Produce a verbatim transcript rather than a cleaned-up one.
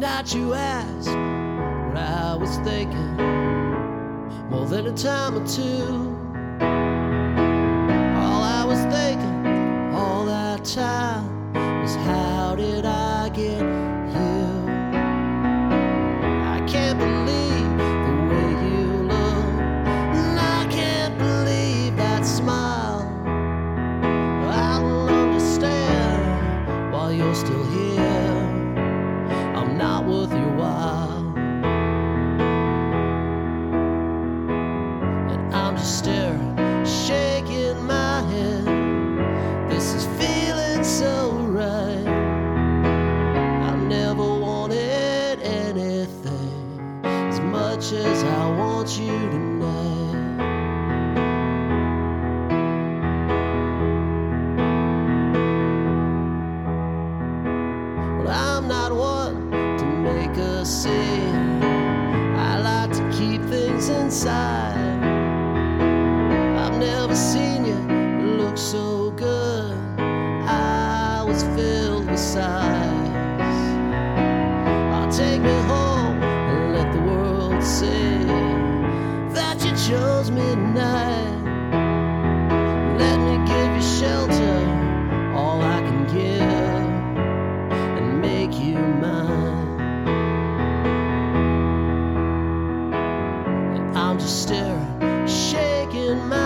night you asked what I was thinking, more than a time or two. All I was thinking all that time was, how did I get you? I can't believe the way you look, and I can't believe that smile. I will understand while you're still here. I'm not worth your while, and I'm just staring, shaking my head. This is feeling so right. I never wanted anything as much as I want you tonight. Well, I'm not one to make a scene. I like to keep things inside. I've never seen you look so good. I was filled with sighs. I'll take me home and let the world see that you chose me tonight. Let me give you shelter, all I can give, and make you mine. And I'm just staring, shaking my